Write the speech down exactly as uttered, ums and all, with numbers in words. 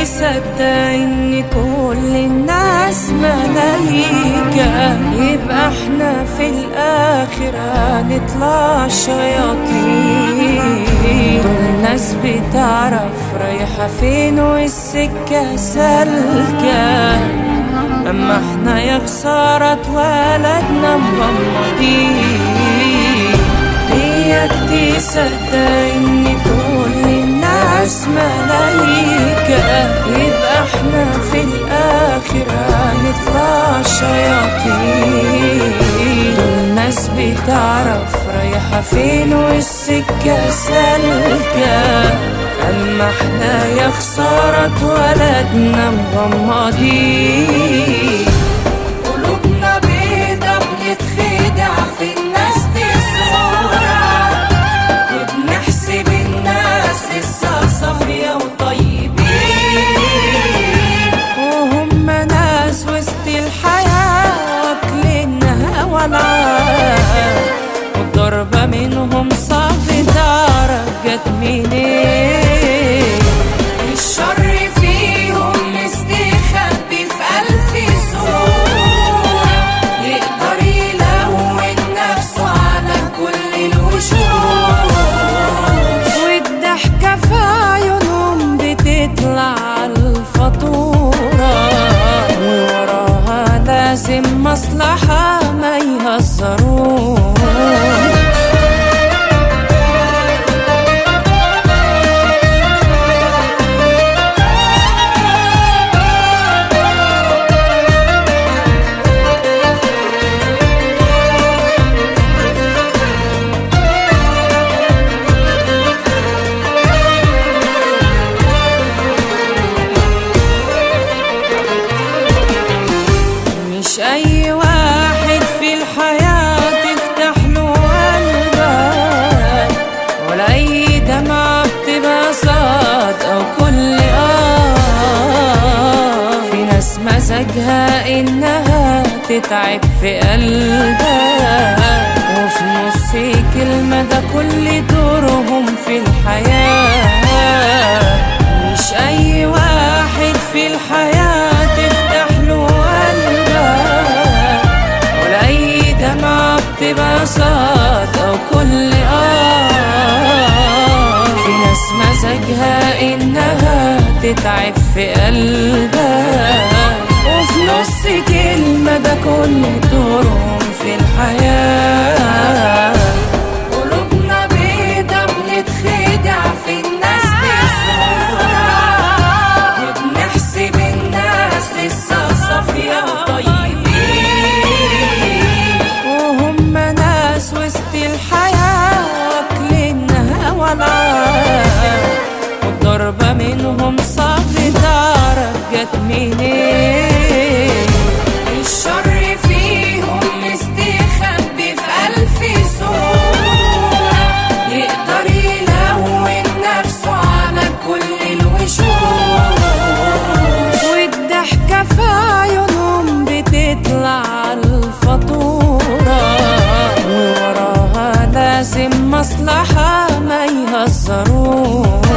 تصدق ان كل الناس ملايكة، يبقى احنا في الاخر هنطلع شياطين. دول ناس بتعرف رايحة فين والسكة سالكة، اما احنا يا خسارة اتولدنا مغمضين. اياك تصدق ان كل الناس ملايكة، يبقى احنا في الاخر هنطلع شياطين. دول ناس بتعرف رايحة فين والسكة سالكة، اما احنا يا خسارة اتولدنا مغمضين. قلوبنا بيضة بنتخدع في الناس دي صورة، وبنحسب الناس لسه صافية وطيبين، وهم ناس وسط الحياة واكلينها هوا العاب، والضربة منهم صعب تعرف جت منين. الشر فيهم مستخبي في ألف صورة، يقدر يلون نفسه على كل الوشوش، والضحكة في عيونهم بتطلع عالفاتورة، ووراها لازم مصلحة ما يهزروش. مش أي واحد في الحياة تفتح له قلبك، ولا أي دمعة بتبقى صاد أو كل آه. في ناس مزاجها إنها تتعب في قلبك، وفي نص كلمة ده كل دورهم في الحياة. مش أي واحد في الحياة تفتح له قلبك، ولا أي دمعة بتبقى صاد أو كل آه. في ناس مزاجها إنها تتعب في قلبك، وفي نص كلمة ده كل دورهم في الحياة. قلوبنا بيضة بنتخدع في الناس دي صورة، وبنحسب الناس لسه صافية وطيبين، وهم ناس وسط الحياة واكلينها هوا العاب، والضربة منهم صعب تعرف جت منين. الشر فيهم مستخبي في ألف صورة، يقدر يلون نفسه على كل الوشوش، والضحكة في عيونهم بتطلع عالفاتورة، ووراها لازم مصلحة ما يهزروش.